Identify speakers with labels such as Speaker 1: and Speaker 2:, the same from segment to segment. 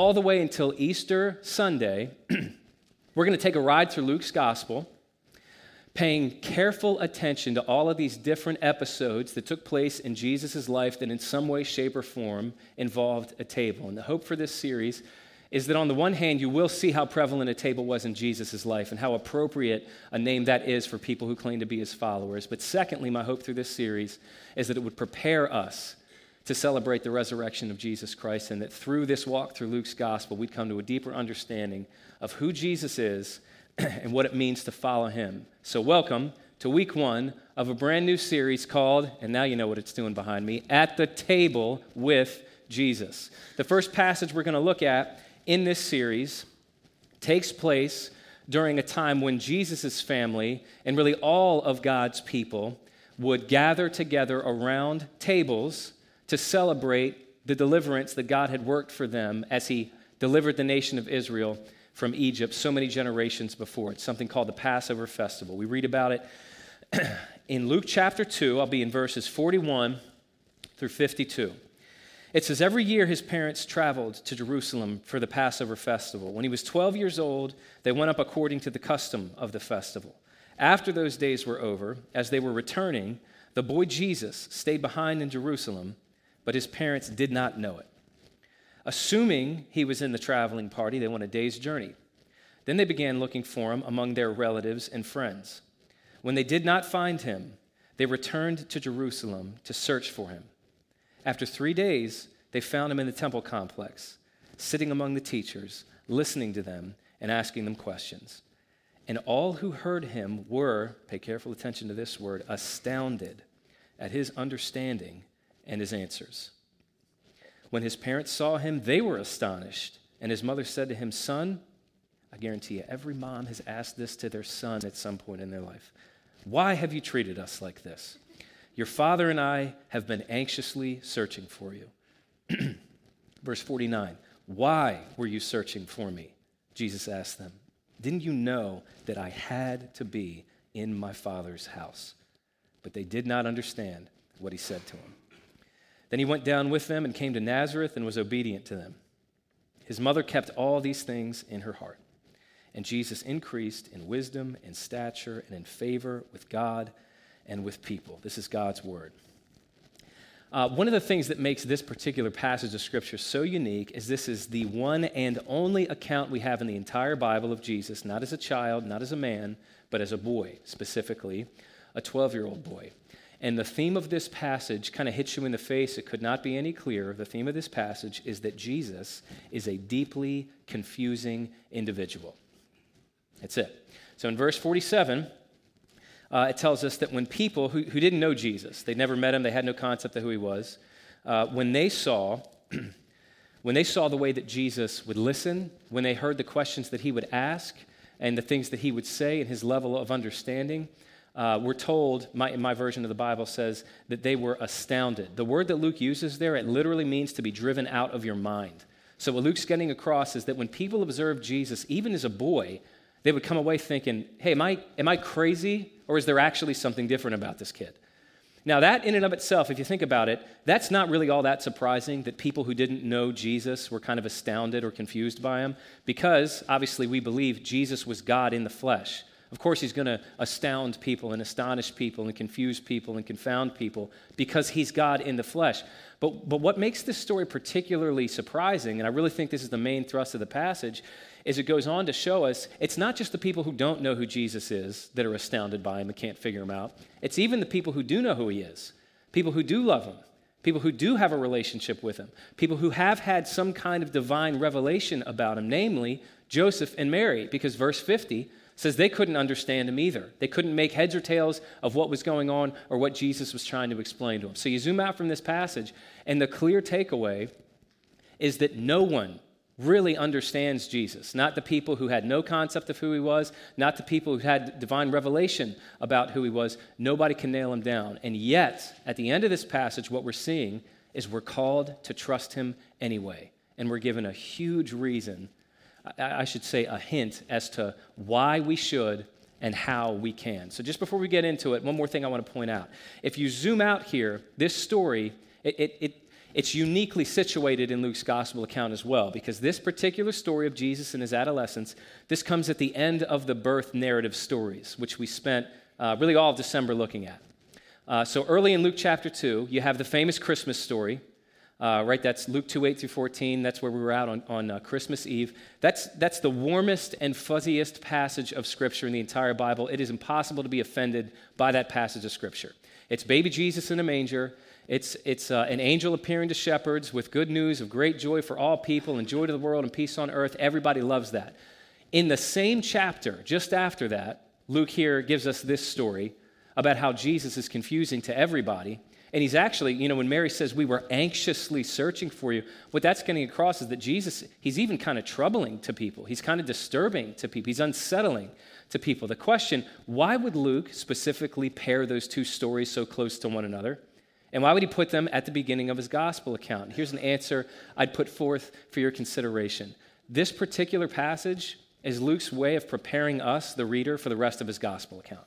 Speaker 1: all the way until Easter Sunday, we're going to take a ride through Luke's gospel, paying careful attention to all of these different episodes that took place in Jesus' life that in some way, shape, or form involved a table. And the hope for this series is that on the one hand, you will see how prevalent a table was in Jesus' life and how appropriate a name that is for people who claim to be his followers. But secondly, my hope through this series is that it would prepare us to celebrate the resurrection of Jesus Christ, and that through this walk through Luke's gospel, we'd come to a deeper understanding of who Jesus is and what it means to follow him. So welcome to week 1 of a brand new series called, and now you know what it's doing behind me, At the Table with Jesus. The first passage we're going to look at in this series takes place during a time when Jesus' family and really all of God's people would gather together around tables to celebrate the deliverance that God had worked for them as he delivered the nation of Israel from Egypt so many generations before. It's something called the Passover Festival. We read about it in Luke chapter 2. I'll be in verses 41 through 52. It says, every year his parents traveled to Jerusalem for the Passover festival. When he was 12 years old, they went up according to the custom of the festival. After those days were over, as they were returning, the boy Jesus stayed behind in Jerusalem, but his parents did not know it. Assuming he was in the traveling party, they went a day's journey. Then they began looking for him among their relatives and friends. When they did not find him, they returned to Jerusalem to search for him. After 3 days, they found him in the temple complex, sitting among the teachers, listening to them and asking them questions. And all who heard him were, pay careful attention to this word, astounded at his understanding and his answers. When his parents saw him, they were astonished. And his mother said to him, son, I guarantee you, every mom has asked this to their son at some point in their life. Why have you treated us like this? Your father and I have been anxiously searching for you. Verse 49, why were you searching for me? Jesus asked them. Didn't you know that I had to be in my Father's house? But they did not understand what he said to them. Then he went down with them and came to Nazareth and was obedient to them. His mother kept all these things in her heart. And Jesus increased in wisdom and stature and in favor with God and with people. This is God's word. One of the things that makes this particular passage of Scripture so unique is this is the one and only account we have in the entire Bible of Jesus, not as a child, not as a man, but as a boy, specifically a 12-year-old boy. And the theme of this passage kind of hits you in the face. It could not be any clearer. The theme of this passage is that Jesus is a deeply confusing individual. That's it. So in verse 47, it tells us that when people who didn't know Jesus, they'd never met him, they had no concept of who he was, when they saw the way that Jesus would listen, when they heard the questions that he would ask and the things that he would say and his level of understanding, we're told, in my version of the Bible says, that they were astounded. The word that Luke uses there, it literally means to be driven out of your mind. So what Luke's getting across is that when people observed Jesus, even as a boy, they would come away thinking, hey, am I crazy, or is there actually something different about this kid? Now that in and of itself, if you think about it, that's not really all that surprising that people who didn't know Jesus were kind of astounded or confused by him, because obviously we believe Jesus was God in the flesh. Of course, he's going to astound people and astonish people and confuse people and confound people because he's God in the flesh. But what makes this story particularly surprising, and I really think this is the main thrust of the passage, is it goes on to show us it's not just the people who don't know who Jesus is that are astounded by him and can't figure him out. It's even the people who do know who he is, people who do love him, people who do have a relationship with him, people who have had some kind of divine revelation about him, namely Joseph and Mary, because verse 50 says they couldn't understand him either. They couldn't make heads or tails of what was going on or what Jesus was trying to explain to them. So you zoom out from this passage, and the clear takeaway is that no one really understands Jesus. Not the people who had no concept of who he was, not the people who had divine revelation about who he was. Nobody can nail him down. And yet, at the end of this passage, what we're seeing is we're called to trust him anyway. And we're given a huge reason, I should say a hint as to why we should and how we can. So just before we get into it, one more thing I want to point out. If you zoom out here, this story, it it's uniquely situated in Luke's gospel account as well, because this particular story of Jesus and his adolescence, this comes at the end of the birth narrative stories, which we spent really all of December looking at. So early in Luke chapter 2, you have the famous Christmas story, right? That's Luke 2, 8 through 14. That's where we were out on Christmas Eve. That's the warmest and fuzziest passage of Scripture in the entire Bible. It is impossible to be offended by that passage of Scripture. It's baby Jesus in a manger. It's an angel appearing to shepherds with good news of great joy for all people and joy to the world and peace on earth. Everybody loves that. In the same chapter, just after that, Luke here gives us this story about how Jesus is confusing to everybody. And he's actually, when Mary says, we were anxiously searching for you, what that's getting across is that Jesus, he's even kind of troubling to people. He's kind of disturbing to people. He's unsettling to people. The question, why would Luke specifically pair those two stories so close to one another? And why would he put them at the beginning of his gospel account? Here's an answer I'd put forth for your consideration. This particular passage is Luke's way of preparing us, the reader, for the rest of his gospel account.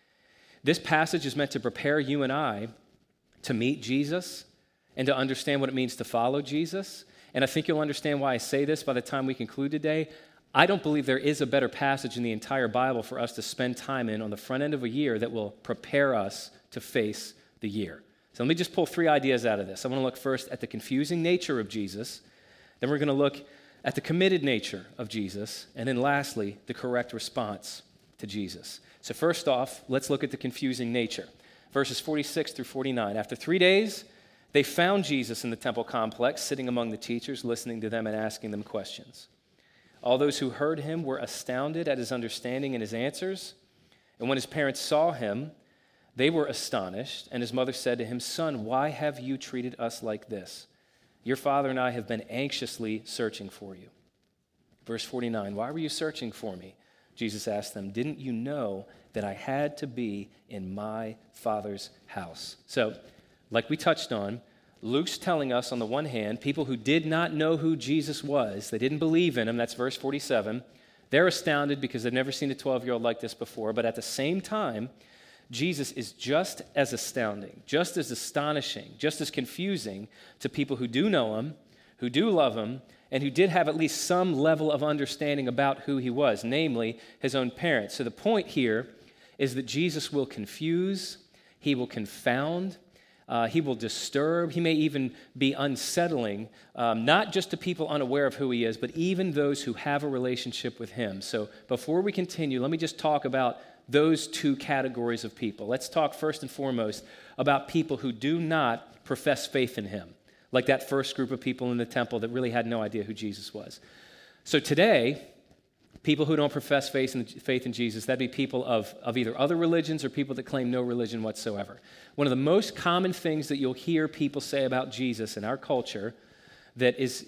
Speaker 1: This passage is meant to prepare you and I to meet Jesus and to understand what it means to follow Jesus. And I think you'll understand why I say this by the time we conclude today. I don't believe there is a better passage in the entire Bible for us to spend time in on the front end of a year that will prepare us to face the year. So let me just pull three ideas out of this. I want to look first at the confusing nature of Jesus. Then we're going to look at the committed nature of Jesus. And then lastly, the correct response to Jesus. So first off, let's look at the confusing nature. Verses 46 through 49. After 3 days, they found Jesus in the temple complex, sitting among the teachers, listening to them and asking them questions. All those who heard him were astounded at his understanding and his answers. And when his parents saw him, they were astonished. And his mother said to him, "Son, why have you treated us like this? Your father and I have been anxiously searching for you." Verse 49, "Why were you searching for me?" Jesus asked them, "Didn't you know that I had to be in my Father's house?" So, like we touched on, Luke's telling us, on the one hand, people who did not know who Jesus was, they didn't believe in him, that's verse 47, they're astounded because they've never seen a 12-year-old like this before, but at the same time, Jesus is just as astounding, just as astonishing, just as confusing to people who do know him, who do love him, and who did have at least some level of understanding about who he was, namely his own parents. So the point here is that Jesus will confuse, he will confound, he will disturb, he may even be unsettling, not just to people unaware of who he is, but even those who have a relationship with him. So before we continue, let me just talk about those two categories of people. Let's talk first and foremost about people who do not profess faith in him, like that first group of people in the temple that really had no idea who Jesus was. So today, people who don't profess faith in Jesus, that'd be people of either other religions or people that claim no religion whatsoever. One of the most common things that you'll hear people say about Jesus in our culture that is,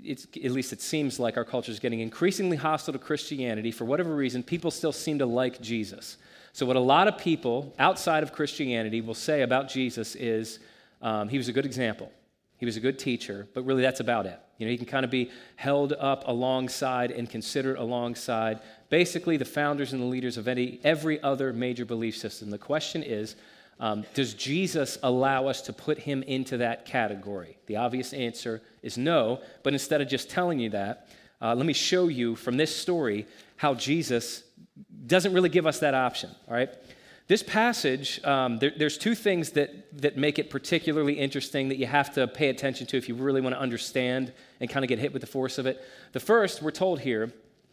Speaker 1: at least it seems like our culture is getting increasingly hostile to Christianity. For whatever reason, people still seem to like Jesus. So what a lot of people outside of Christianity will say about Jesus is he was a good example. He was a good teacher, but really that's about it. He can kind of be held up alongside and considered alongside basically the founders and the leaders of every other major belief system. The question is, does Jesus allow us to put him into that category? The obvious answer is no, but instead of just telling you that, let me show you from this story how Jesus doesn't really give us that option, all right? This passage, there's two things that make it particularly interesting that you have to pay attention to if you really want to understand and kind of get hit with the force of it. The first, we're told here,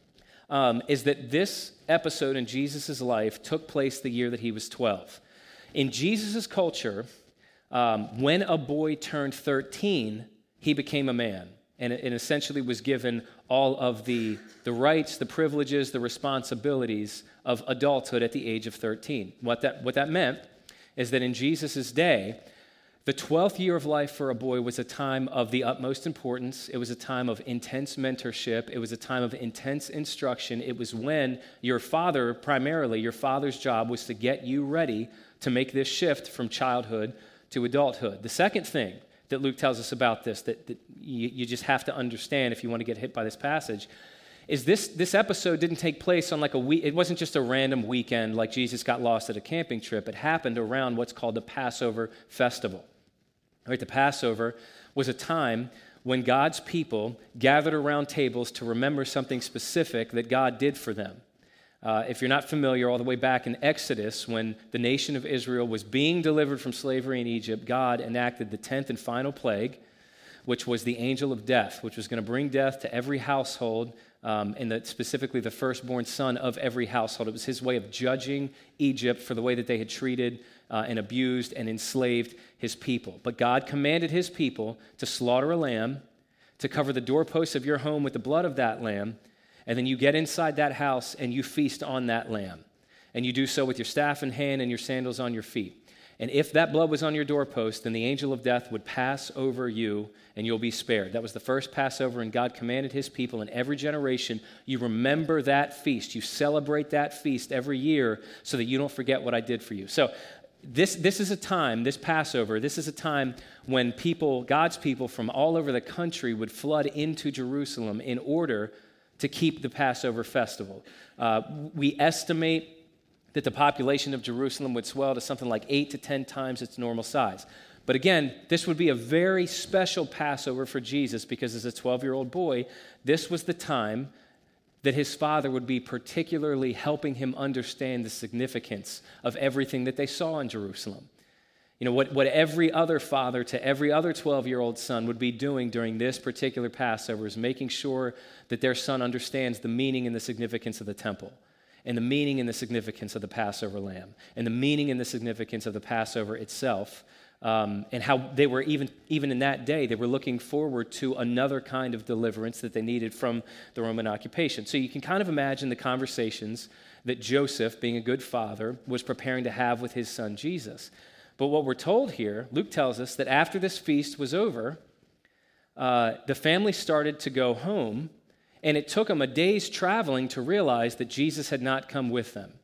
Speaker 1: is that this episode in Jesus' life took place the year that he was 12. In Jesus' culture, when a boy turned 13, he became a man and essentially was given all of the rights, the privileges, the responsibilities of adulthood at the age of 13. What that meant is that in Jesus' day, the 12th year of life for a boy was a time of the utmost importance. It was a time of intense mentorship. It was a time of intense instruction. It was when your father's job was to get you ready to make this shift from childhood to adulthood. The second thing that Luke tells us about this that you just have to understand if you want to get hit by this passage is this episode didn't take place on like a week. It wasn't just a random weekend like Jesus got lost at a camping trip. It happened around what's called the Passover festival. Right, the Passover was a time when God's people gathered around tables to remember something specific that God did for them. If you're not familiar, all the way back in Exodus, when the nation of Israel was being delivered from slavery in Egypt, God enacted the 10th and final plague, which was the angel of death, which was going to bring death to every household, and specifically the firstborn son of every household. It was his way of judging Egypt for the way that they had treated and abused and enslaved his people. But God commanded his people to slaughter a lamb, to cover the doorposts of your home with the blood of that lamb, and then you get inside that house and you feast on that lamb. And you do so with your staff in hand and your sandals on your feet. And if that blood was on your doorpost, then the angel of death would pass over you and you'll be spared. That was the first Passover, and God commanded his people in every generation, you remember that feast. You celebrate that feast every year so that you don't forget what I did for you. So this is a time, this Passover, this is a time when people, God's people from all over the country would flood into Jerusalem in order to keep the Passover festival. We estimate that the population of Jerusalem would swell to something like 8 to 10 times its normal size. But again, this would be a very special Passover for Jesus because as a 12-year-old boy, this was the time that his father would be particularly helping him understand the significance of everything that they saw in Jerusalem. You know, what every other father to every other 12-year-old son would be doing during this particular Passover is making sure that their son understands the meaning and the significance of the temple, and the meaning and the significance of the Passover lamb, and the meaning and the significance of the Passover itself, and how they were, even in that day, they were looking forward to another kind of deliverance that they needed from the Roman occupation. So you can kind of imagine the conversations that Joseph, being a good father, was preparing to have with his son Jesus. But what we're told here, Luke tells us that after this feast was over, the family started to go home, and it took them a day's traveling to realize that Jesus had not come with them.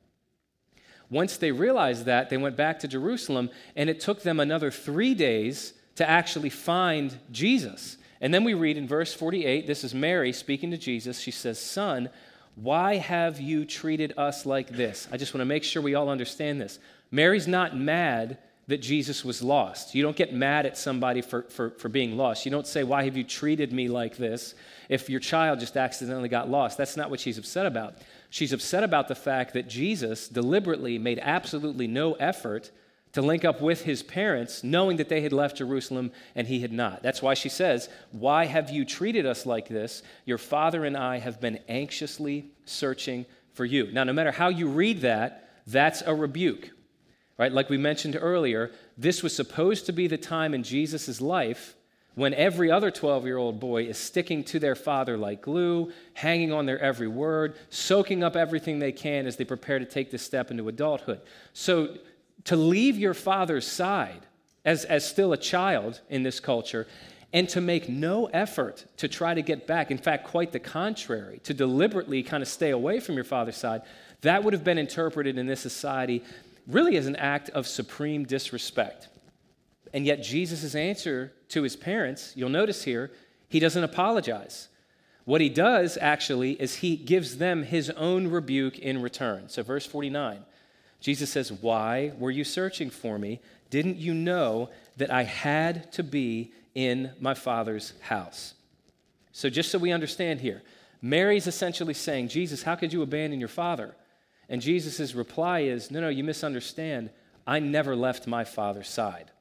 Speaker 1: Once they realized that, they went back to Jerusalem, and it took them another 3 days to actually find Jesus. And then we read in verse 48, this is Mary speaking to Jesus. She says, "Son, why have you treated us like this?" I just want to make sure we all understand this. Mary's not mad that Jesus was lost. You don't get mad at somebody for being lost. You don't say, "Why have you treated me like this?" if your child just accidentally got lost. That's not what she's upset about. She's upset about the fact that Jesus deliberately made absolutely no effort to link up with his parents, knowing that they had left Jerusalem and he had not. That's why she says, "Why have you treated us like this? Your father and I have been anxiously searching for you." Now, no matter how you read that, that's a rebuke. Right? Like we mentioned earlier, this was supposed to be the time in Jesus' life when every other 12-year-old boy is sticking to their father like glue, hanging on their every word, soaking up everything they can as they prepare to take this step into adulthood. So to leave your father's side as still a child in this culture and to make no effort to try to get back, in fact, quite the contrary, to deliberately kind of stay away from your father's side, that would have been interpreted in this society really as an act of supreme disrespect. And yet Jesus' answer to his parents, you'll notice here, he doesn't apologize. What he does, actually, is he gives them his own rebuke in return. So verse 49, Jesus says, "Why were you searching for me? Didn't you know that I had to be in my Father's house?" So just so we understand here, Mary's essentially saying, "Jesus, how could you abandon your father?" And Jesus' reply is, no, you misunderstand. I never left my Father's side.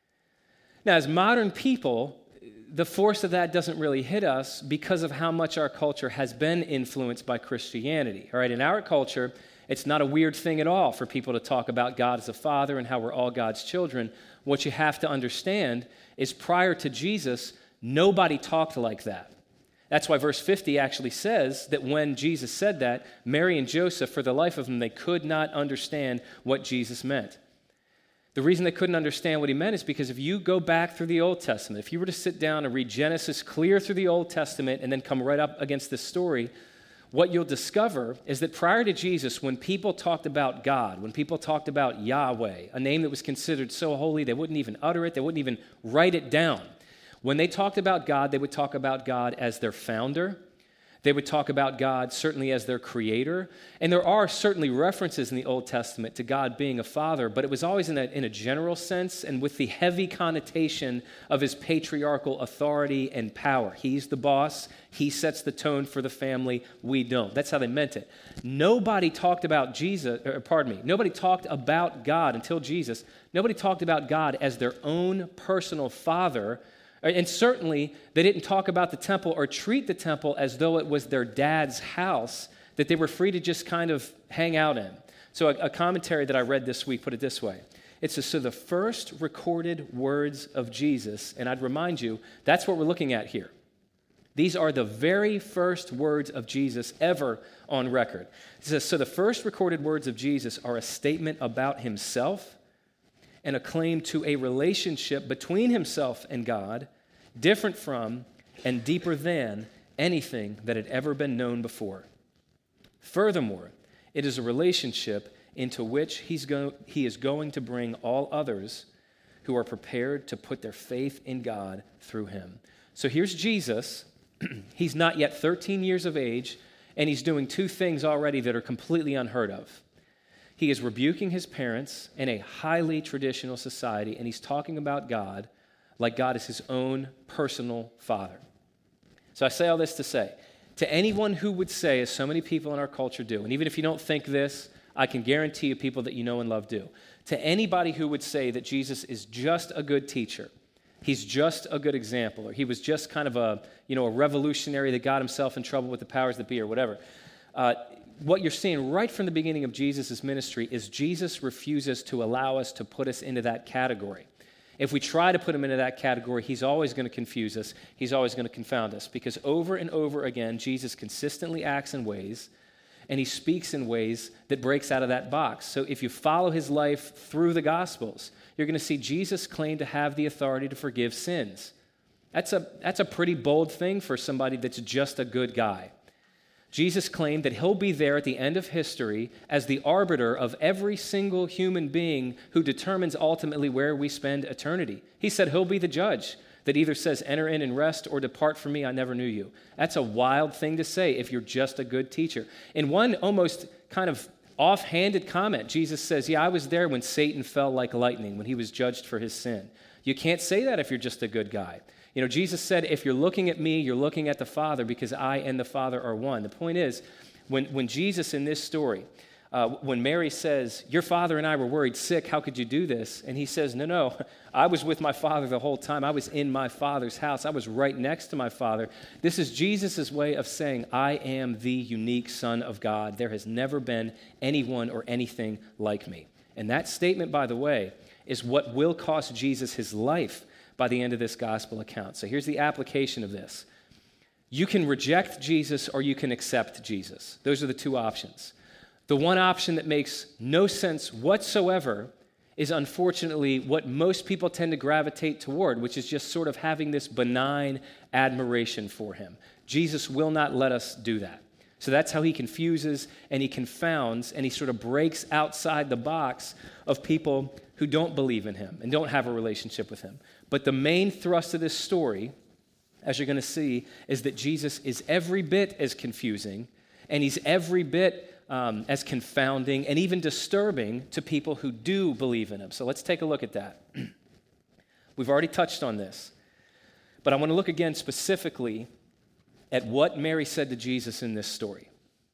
Speaker 1: Now, as modern people, the force of that doesn't really hit us because of how much our culture has been influenced by Christianity. All right, in our culture, it's not a weird thing at all for people to talk about God as a father and how we're all God's children. What you have to understand is prior to Jesus, nobody talked like that. That's why verse 50 actually says that when Jesus said that, Mary and Joseph, for the life of them, they could not understand what Jesus meant. The reason they couldn't understand what he meant is because if you go back through the Old Testament, if you were to sit down and read Genesis clear through the Old Testament and then come right up against this story, what you'll discover is that prior to Jesus, when people talked about God, when people talked about Yahweh, a name that was considered so holy they wouldn't even utter it, they wouldn't even write it down. When they talked about God, they would talk about God as their founder. They would talk about God certainly as their creator. And there are certainly references in the Old Testament to God being a father, but it was always in a general sense and with the heavy connotation of his patriarchal authority and power. He's the boss. He sets the tone for the family. We don't. That's how they meant it. Nobody talked about nobody talked about God until Jesus. Nobody talked about God as their own personal father. And certainly, they didn't talk about the temple or treat the temple as though it was their dad's house that they were free to just kind of hang out in. So a commentary that I read this week put it this way. It says, so the first recorded words of Jesus, and I'd remind you, that's what we're looking at here. These are the very first words of Jesus ever on record. It says, so the first recorded words of Jesus are a statement about himself and a claim to a relationship between himself and God, different from and deeper than anything that had ever been known before. Furthermore, it is a relationship into which he is going to bring all others who are prepared to put their faith in God through him. So here's Jesus. He's not yet 13 years of age, and he's doing two things already that are completely unheard of. He is rebuking his parents in a highly traditional society, and he's talking about God like God is his own personal father. So I say all this to say, to anyone who would say, as so many people in our culture do, and even if you don't think this, I can guarantee you people that you know and love do, to anybody who would say that Jesus is just a good teacher, he's just a good example, or he was just kind of a revolutionary that got himself in trouble with the powers that be or whatever, what you're seeing right from the beginning of Jesus' ministry is Jesus refuses to allow us to put us into that category. If we try to put him into that category, he's always going to confuse us. He's always going to confound us because over and over again, Jesus consistently acts in ways and he speaks in ways that breaks out of that box. So if you follow his life through the Gospels, you're going to see Jesus claim to have the authority to forgive sins. That's a pretty bold thing for somebody that's just a good guy. Jesus claimed that he'll be there at the end of history as the arbiter of every single human being who determines ultimately where we spend eternity. He said he'll be the judge that either says, enter in and rest, or depart from me, I never knew you. That's a wild thing to say if you're just a good teacher. In one almost kind of offhanded comment, Jesus says, I was there when Satan fell like lightning, when he was judged for his sin. You can't say that if you're just a good guy. Jesus said, if you're looking at me, you're looking at the Father because I and the Father are one. The point is, when Jesus in this story, when Mary says, your father and I were worried sick, how could you do this? And he says, no, I was with my Father the whole time. I was in my Father's house. I was right next to my Father. This is Jesus' way of saying, I am the unique Son of God. There has never been anyone or anything like me. And that statement, by the way, is what will cost Jesus his life by the end of this gospel account. So here's the application of this. You can reject Jesus or you can accept Jesus. Those are the two options. The one option that makes no sense whatsoever is unfortunately what most people tend to gravitate toward, which is just sort of having this benign admiration for him. Jesus will not let us do that. So that's how he confuses and he confounds and he sort of breaks outside the box of people who don't believe in him and don't have a relationship with him. But the main thrust of this story, as you're going to see, is that Jesus is every bit as confusing and he's every bit as confounding and even disturbing to people who do believe in him. So let's take a look at that. We've already touched on this, but I want to look again specifically at what Mary said to Jesus in this story.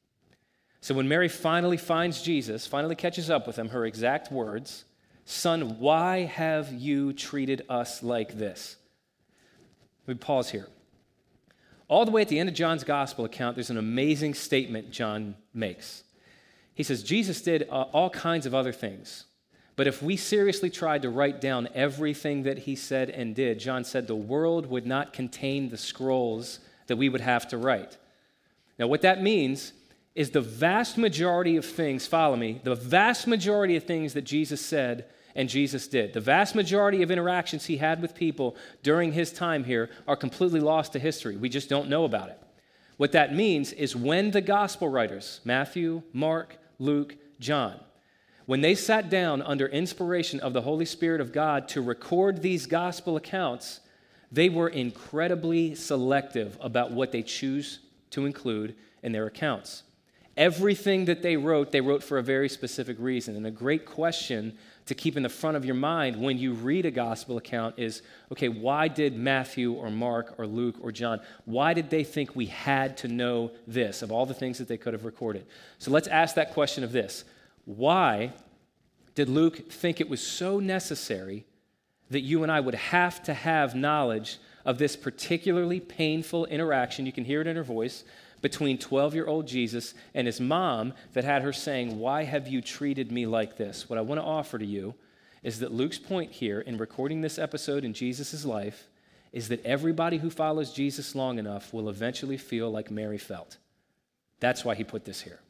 Speaker 1: So when Mary finally finds Jesus, finally catches up with him, her exact words, son, why have you treated us like this? Let me pause here. All the way at the end of John's gospel account, there's an amazing statement John makes. He says, Jesus did all kinds of other things. But if we seriously tried to write down everything that he said and did, John said the world would not contain the scrolls that we would have to write. Now, what that means is the vast majority of things, follow me, the vast majority of things that Jesus said and Jesus did, the vast majority of interactions he had with people during his time here are completely lost to history. We just don't know about it. What that means is when the gospel writers, Matthew, Mark, Luke, John, when they sat down under inspiration of the Holy Spirit of God to record these gospel accounts, they were incredibly selective about what they choose to include in their accounts. Everything that they wrote for a very specific reason. And a great question to keep in the front of your mind when you read a gospel account is, okay, why did Matthew or Mark or Luke or John, why did they think we had to know this of all the things that they could have recorded? So let's ask that question of this. Why did Luke think it was so necessary that you and I would have to have knowledge of this particularly painful interaction, you can hear it in her voice, between 12-year-old Jesus and his mom that had her saying, "Why have you treated me like this?" What I want to offer to you is that Luke's point here in recording this episode in Jesus' life is that everybody who follows Jesus long enough will eventually feel like Mary felt. That's why he put this here.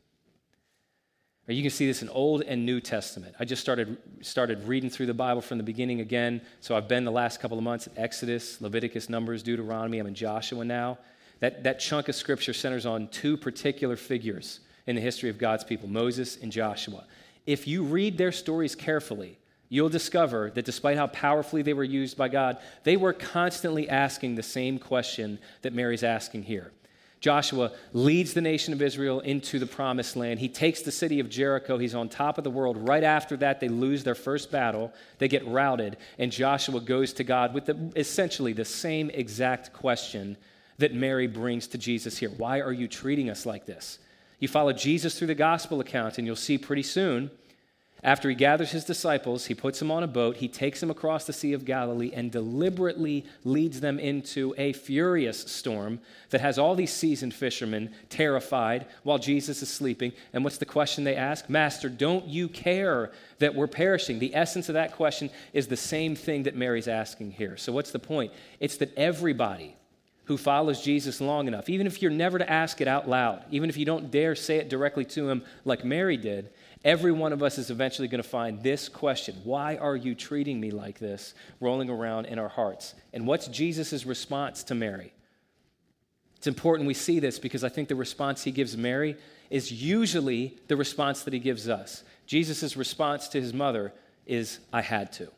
Speaker 1: Or you can see this in Old and New Testament. I just started reading through the Bible from the beginning again, so I've been the last couple of months at Exodus, Leviticus, Numbers, Deuteronomy. I'm in Joshua now. That chunk of scripture centers on two particular figures in the history of God's people, Moses and Joshua. If you read their stories carefully, you'll discover that despite how powerfully they were used by God, they were constantly asking the same question that Mary's asking here. Joshua leads the nation of Israel into the promised land. He takes the city of Jericho. He's on top of the world. Right after that, they lose their first battle. They get routed, and Joshua goes to God with essentially the same exact question that Mary brings to Jesus here. Why are you treating us like this? You follow Jesus through the gospel account, and you'll see pretty soon, after he gathers his disciples, he puts them on a boat, he takes them across the Sea of Galilee and deliberately leads them into a furious storm that has all these seasoned fishermen terrified while Jesus is sleeping. And what's the question they ask? "Master, don't you care that we're perishing?" The essence of that question is the same thing that Mary's asking here. So what's the point? It's that everybody who follows Jesus long enough, even if you're never to ask it out loud, even if you don't dare say it directly to him like Mary did, every one of us is eventually going to find this question, "Why are you treating me like this?" rolling around in our hearts. And what's Jesus' response to Mary? It's important we see this because I think the response he gives Mary is usually the response that he gives us. Jesus' response to his mother is, "I had to."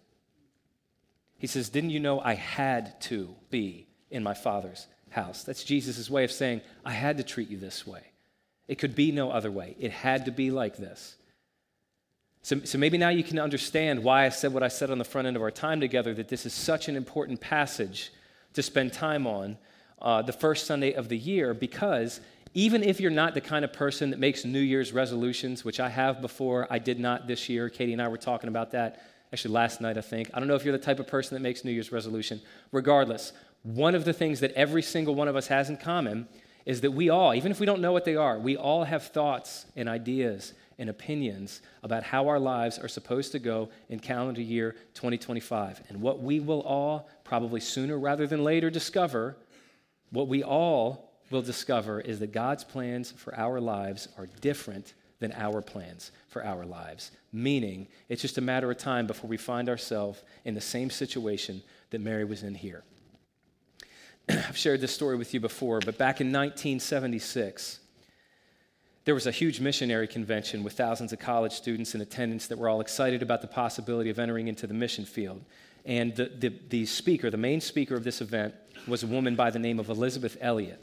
Speaker 1: He says, "Didn't you know I had to be in my Father's house?" That's Jesus' way of saying, I had to treat you this way. It could be no other way. It had to be like this. So maybe now you can understand why I said what I said on the front end of our time together, that this is such an important passage to spend time on the first Sunday of the year, because even if you're not the kind of person that makes New Year's resolutions, which I have before, I did not this year. Katie and I were talking about that actually last night, I think. I don't know if you're the type of person that makes New Year's resolution. Regardless, one of the things that every single one of us has in common is that we all, even if we don't know what they are, we all have thoughts and ideas and opinions about how our lives are supposed to go in calendar year 2025. And what we will all, probably sooner rather than later, discover, what we all will discover is that God's plans for our lives are different than our plans for our lives. Meaning, it's just a matter of time before we find ourselves in the same situation that Mary was in here. I've shared this story with you before, but back in 1976, there was a huge missionary convention with thousands of college students in attendance that were all excited about the possibility of entering into the mission field. And the speaker, the main speaker of this event, was a woman by the name of Elisabeth Elliot.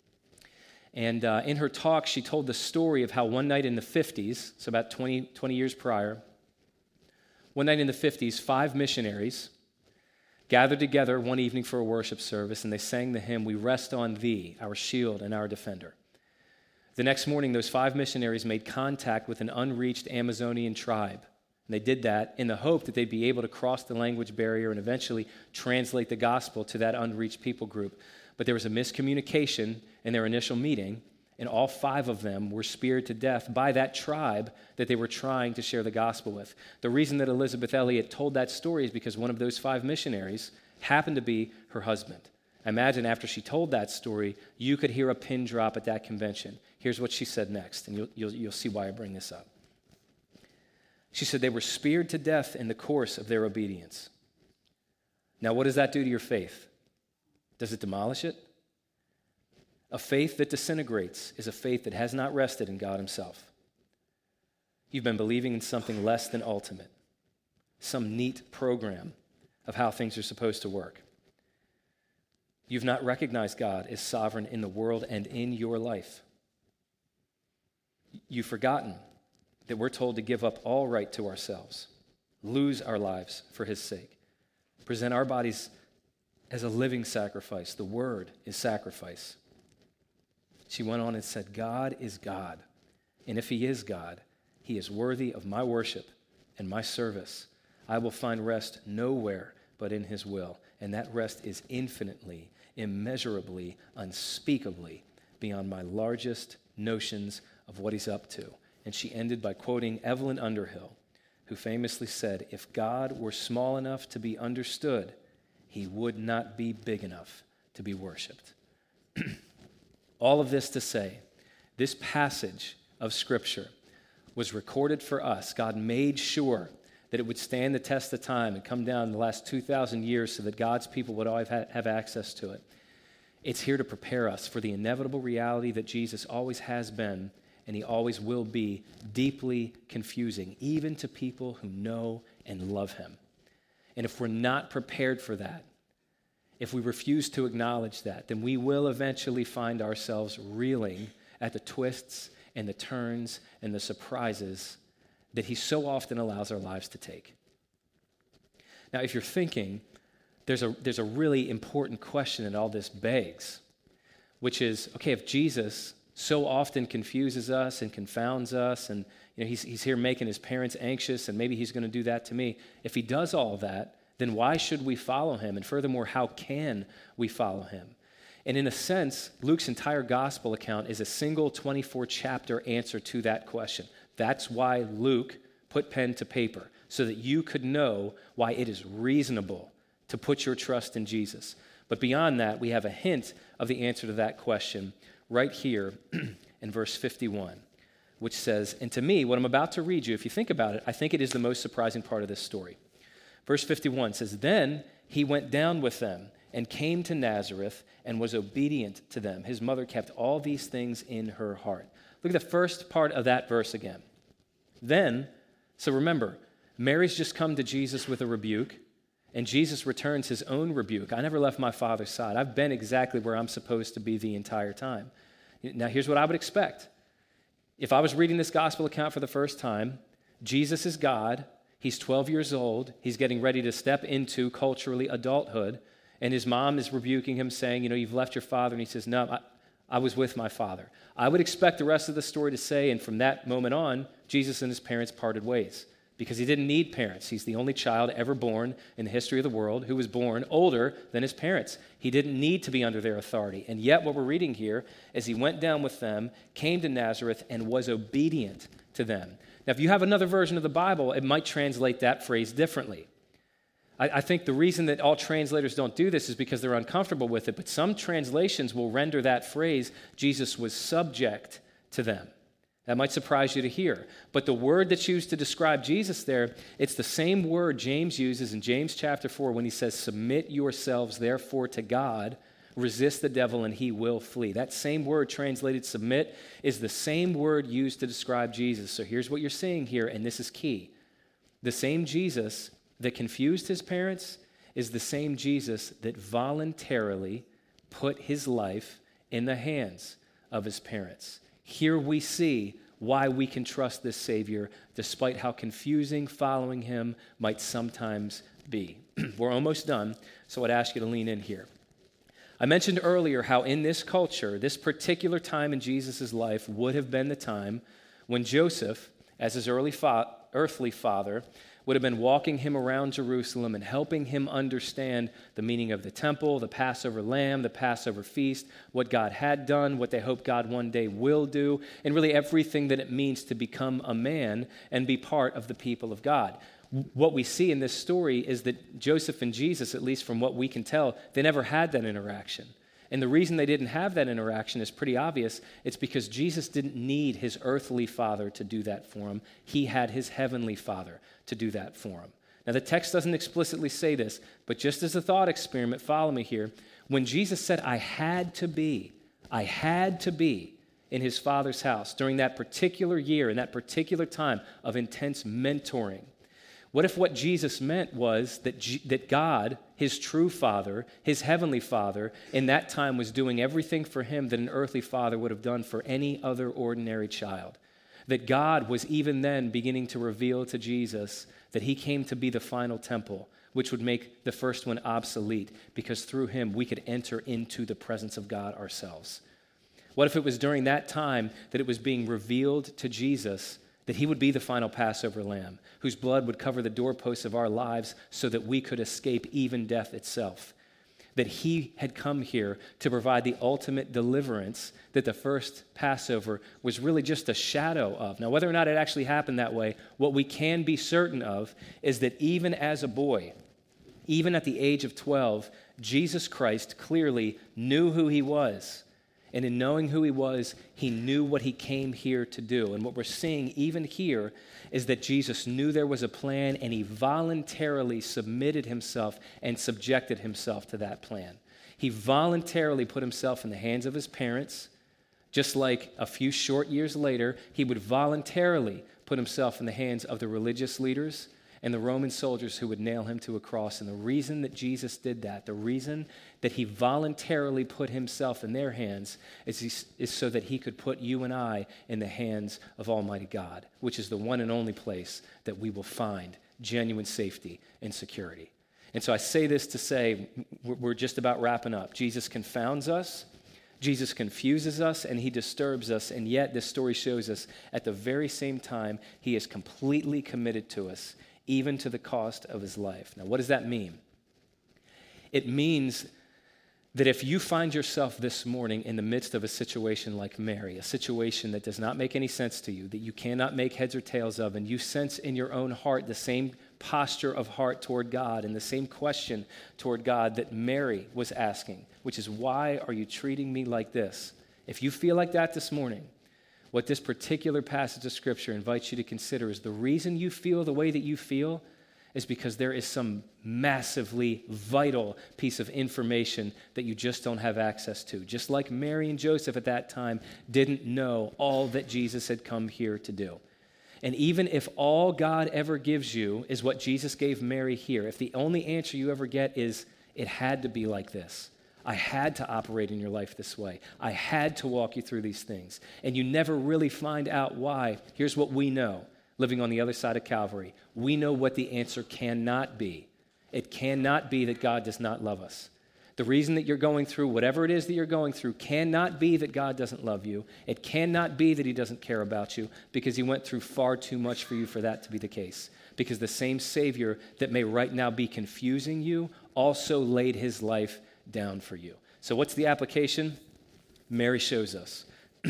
Speaker 1: And in her talk, she told the story of how one night in the 50s, so about 20 years prior, one night in the 50s, 5 missionaries gathered together one evening for a worship service, and they sang the hymn, "We Rest on Thee, Our Shield and Our Defender." The next morning, those 5 missionaries made contact with an unreached Amazonian tribe. And they did that in the hope that they'd be able to cross the language barrier and eventually translate the gospel to that unreached people group. But there was a miscommunication in their initial meeting, and all 5 of them were speared to death by that tribe that they were trying to share the gospel with. The reason that Elisabeth Elliot told that story is because one of those 5 missionaries happened to be her husband. Imagine after she told that story, you could hear a pin drop at that convention. Here's what she said next, and you'll see why I bring this up. She said they were speared to death in the course of their obedience. Now, what does that do to your faith? Does it demolish it? A faith that disintegrates is a faith that has not rested in God himself. You've been believing in something less than ultimate, some neat program of how things are supposed to work. You've not recognized God as sovereign in the world and in your life. You've forgotten that we're told to give up all right to ourselves, lose our lives for his sake, present our bodies as a living sacrifice. The word is sacrifice. She went on and said, God is God, and if he is God, he is worthy of my worship and my service. I will find rest nowhere but in his will, and that rest is infinitely, immeasurably, unspeakably beyond my largest notions of what he's up to. And she ended by quoting Evelyn Underhill, who famously said, if God were small enough to be understood, he would not be big enough to be worshiped. All of this to say, this passage of Scripture was recorded for us. God made sure that it would stand the test of time and come down in the last 2,000 years so that God's people would always have access to it. It's here to prepare us for the inevitable reality that Jesus always has been and he always will be deeply confusing, even to people who know and love him. And if we're not prepared for that, if we refuse to acknowledge that, then we will eventually find ourselves reeling at the twists and the turns and the surprises that he so often allows our lives to take. Now, if you're thinking, there's a really important question that all this begs, which is, okay, if Jesus so often confuses us and confounds us, and he's here making his parents anxious, and maybe he's going to do that to me. If he does all that, then why should we follow him? And furthermore, how can we follow him? And in a sense, Luke's entire gospel account is a single 24-chapter answer to that question. That's why Luke put pen to paper, so that you could know why it is reasonable to put your trust in Jesus. But beyond that, we have a hint of the answer to that question right here in verse 51, which says, and to me, what I'm about to read you, if you think about it, I think it is the most surprising part of this story. Verse 51 says, then he went down with them and came to Nazareth and was obedient to them. His mother kept all these things in her heart. Look at the first part of that verse again. Then, so remember, Mary's just come to Jesus with a rebuke, and Jesus returns his own rebuke. I never left my Father's side. I've been exactly where I'm supposed to be the entire time. Now, here's what I would expect. If I was reading this gospel account for the first time, Jesus is God. He's 12 years old. He's getting ready to step into culturally adulthood, and his mom is rebuking him, saying, you've left your father. And he says, no, I was with my father. I would expect the rest of the story to say, and from that moment on, Jesus and his parents parted ways because he didn't need parents. He's the only child ever born in the history of the world who was born older than his parents. He didn't need to be under their authority. And yet what we're reading here is he went down with them, came to Nazareth, and was obedient to them. Now, if you have another version of the Bible, it might translate that phrase differently. I think the reason that all translators don't do this is because they're uncomfortable with it, but some translations will render that phrase, Jesus was subject to them. That might surprise you to hear. But the word that's used to describe Jesus there, it's the same word James uses in James chapter 4 when he says, submit yourselves therefore to God, resist the devil and he will flee. That same word translated submit is the same word used to describe Jesus. So here's what you're seeing here, and this is key. The same Jesus that confused his parents is the same Jesus that voluntarily put his life in the hands of his parents. Here we see why we can trust this Savior despite how confusing following him might sometimes be. We're almost done, so I'd ask you to lean in here. I mentioned earlier how in this culture, this particular time in Jesus' life would have been the time when Joseph, as his earthly father, would have been walking him around Jerusalem and helping him understand the meaning of the temple, the Passover lamb, the Passover feast, what God had done, what they hope God one day will do, and really everything that it means to become a man and be part of the people of God. What we see in this story is that Joseph and Jesus, at least from what we can tell, they never had that interaction. And the reason they didn't have that interaction is pretty obvious. It's because Jesus didn't need his earthly father to do that for him. He had his heavenly Father to do that for him. Now, the text doesn't explicitly say this, but just as a thought experiment, follow me here. When Jesus said, I had to be in his Father's house during that particular year, in that particular time of intense mentoring, What if what Jesus meant was that God, his true Father, his heavenly Father, in that time was doing everything for him that an earthly father would have done for any other ordinary child? That God was even then beginning to reveal to Jesus that he came to be the final temple, which would make the first one obsolete, because through him we could enter into the presence of God ourselves. What if it was during that time that it was being revealed to Jesus that he would be the final Passover lamb, whose blood would cover the doorposts of our lives so that we could escape even death itself? That he had come here to provide the ultimate deliverance that the first Passover was really just a shadow of. Now, whether or not it actually happened that way, what we can be certain of is that even as a boy, even at the age of 12, Jesus Christ clearly knew who he was. And in knowing who he was, he knew what he came here to do. And what we're seeing even here is that Jesus knew there was a plan, and he voluntarily submitted himself and subjected himself to that plan. He voluntarily put himself in the hands of his parents, just like a few short years later, he would voluntarily put himself in the hands of the religious leaders and the Roman soldiers who would nail him to a cross. And the reason that Jesus did that, the reason that he voluntarily put himself in their hands is so that he could put you and I in the hands of Almighty God, which is the one and only place that we will find genuine safety and security. And so I say this to say, we're just about wrapping up. Jesus confounds us, Jesus confuses us, and he disturbs us, and yet this story shows us at the very same time, he is completely committed to us, even to the cost of his life. Now, what does that mean? It means that if you find yourself this morning in the midst of a situation like Mary, a situation that does not make any sense to you, that you cannot make heads or tails of, and you sense in your own heart the same posture of heart toward God and the same question toward God that Mary was asking, which is, why are you treating me like this? If you feel like that this morning, what this particular passage of Scripture invites you to consider is the reason you feel the way that you feel is because there is some massively vital piece of information that you just don't have access to. Just like Mary and Joseph at that time didn't know all that Jesus had come here to do. And even if all God ever gives you is what Jesus gave Mary here, if the only answer you ever get is, it had to be like this, I had to operate in your life this way, I had to walk you through these things, and you never really find out why, here's what we know, living on the other side of Calvary. We know what the answer cannot be. It cannot be that God does not love us. The reason that you're going through whatever it is that you're going through cannot be that God doesn't love you. It cannot be that he doesn't care about you, because he went through far too much for you for that to be the case. Because the same Savior that may right now be confusing you also laid his life down for you. So what's the application? Mary shows us.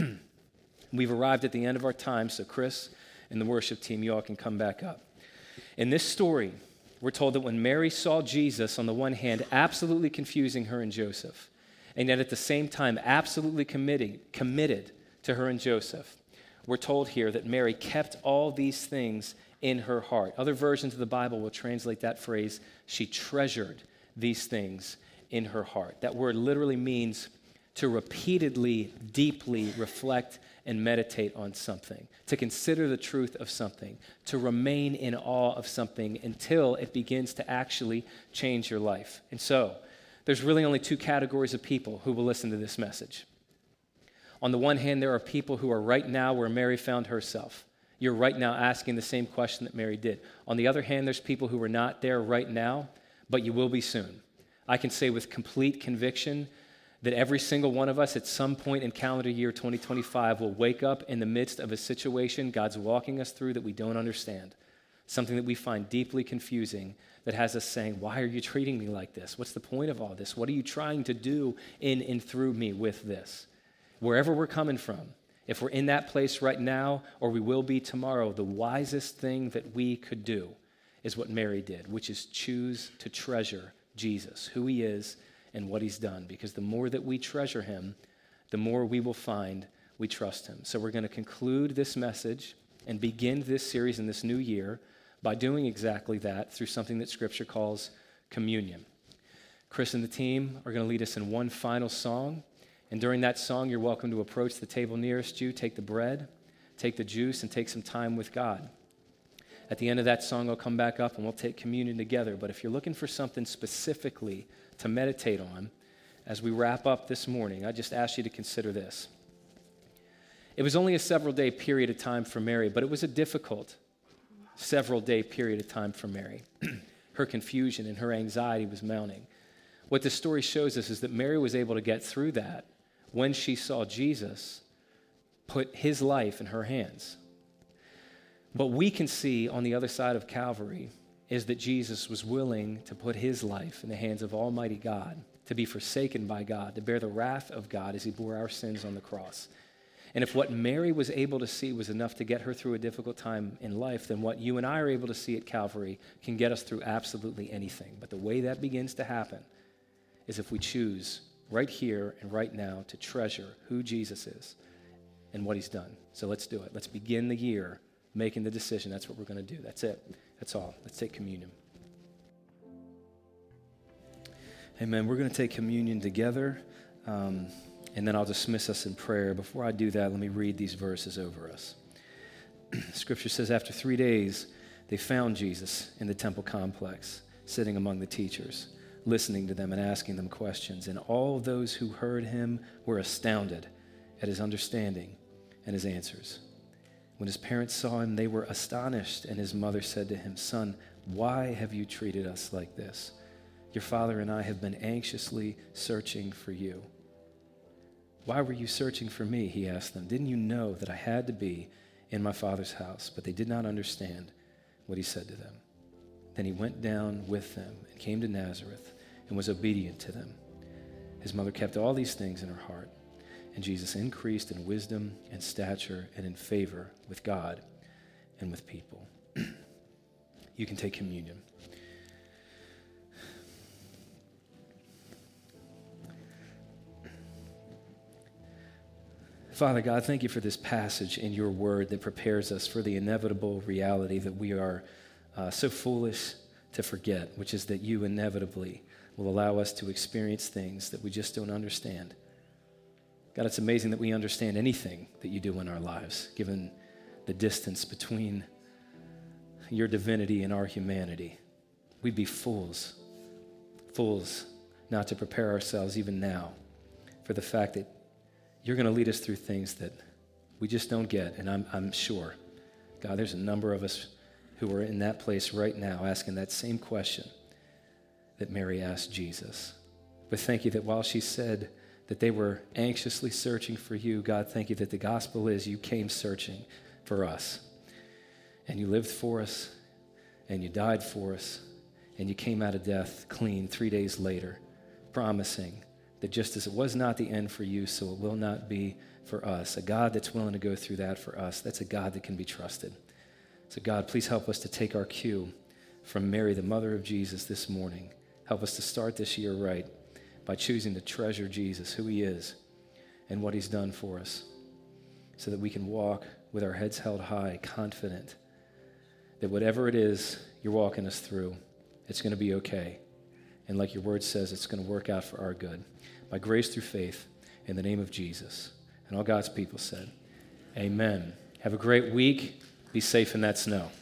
Speaker 1: We've arrived at the end of our time, so Chris and the worship team, you all can come back up. In this story, we're told that when Mary saw Jesus, on the one hand, absolutely confusing her and Joseph, and yet at the same time absolutely committed to her and Joseph, we're told here that Mary kept all these things in her heart. Other versions of the Bible will translate that phrase, she treasured these things in her heart. That word literally means to repeatedly, deeply reflect and meditate on something, to consider the truth of something, to remain in awe of something until it begins to actually change your life. And so, there's really only two categories of people who will listen to this message. On the one hand, there are people who are right now where Mary found herself. You're right now asking the same question that Mary did. On the other hand, there's people who are not there right now, but you will be soon. I can say with complete conviction that every single one of us at some point in calendar year 2025 will wake up in the midst of a situation God's walking us through that we don't understand, something that we find deeply confusing that has us saying, why are you treating me like this? What's the point of all this? What are you trying to do in and through me with this? Wherever we're coming from, if we're in that place right now or we will be tomorrow, the wisest thing that we could do is what Mary did, which is choose to treasure Jesus, who he is and what he's done, because the more that we treasure him, the more we will find we trust him. So we're going to conclude this message and begin this series in this new year by doing exactly that through something that Scripture calls communion. Chris and the team are going to lead us in one final song, and during that song, you're welcome to approach the table nearest you, take the bread, take the juice, and take some time with God. At the end of that song, I'll come back up and we'll take communion together. But if you're looking for something specifically to meditate on as we wrap up this morning, I just ask you to consider this. It was only a several-day period of time for Mary, but it was a difficult several-day period of time for Mary. Her confusion and her anxiety was mounting. What this story shows us is that Mary was able to get through that when she saw Jesus put his life in her hands. What we can see on the other side of Calvary is that Jesus was willing to put his life in the hands of Almighty God, to be forsaken by God, to bear the wrath of God as he bore our sins on the cross. And if what Mary was able to see was enough to get her through a difficult time in life, then what you and I are able to see at Calvary can get us through absolutely anything. But the way that begins to happen is if we choose right here and right now to treasure who Jesus is and what he's done. So let's do it. Let's begin the year making the decision. That's what we're going to do. That's it. That's all. Let's take communion. Amen. We're going to take communion together, and then I'll dismiss us in prayer. Before I do that, let me read these verses over us. Scripture says, after 3 days, they found Jesus in the temple complex, sitting among the teachers, listening to them and asking them questions. And all those who heard him were astounded at his understanding and his answers. When his parents saw him, they were astonished, and his mother said to him, "Son, why have you treated us like this? Your father and I have been anxiously searching for you." "Why were you searching for me?" he asked them. "Didn't you know that I had to be in my father's house?" But they did not understand what he said to them. Then he went down with them and came to Nazareth and was obedient to them. His mother kept all these things in her heart. And Jesus increased in wisdom and stature and in favor with God and with people. You can take communion. Father God, thank you for this passage in your word that prepares us for the inevitable reality that we are so foolish to forget, which is that you inevitably will allow us to experience things that we just don't understand. God, it's amazing that we understand anything that you do in our lives, given the distance between your divinity and our humanity. We'd be fools not to prepare ourselves even now for the fact that you're going to lead us through things that we just don't get. And I'm sure, God, there's a number of us who are in that place right now asking that same question that Mary asked Jesus. But thank you that while she said that they were anxiously searching for you, God, thank you that the gospel is you came searching for us. And you lived for us, and you died for us, and you came out of death clean 3 days later, promising that just as it was not the end for you, so it will not be for us. A God that's willing to go through that for us, that's a God that can be trusted. So God, please help us to take our cue from Mary, the mother of Jesus, this morning. Help us to start this year right by choosing to treasure Jesus, who he is, and what he's done for us, so that we can walk with our heads held high, confident that whatever it is you're walking us through, it's going to be okay. And like your word says, it's going to work out for our good. By grace through faith, in the name of Jesus. And all God's people said, amen. Have a great week. Be safe in that snow.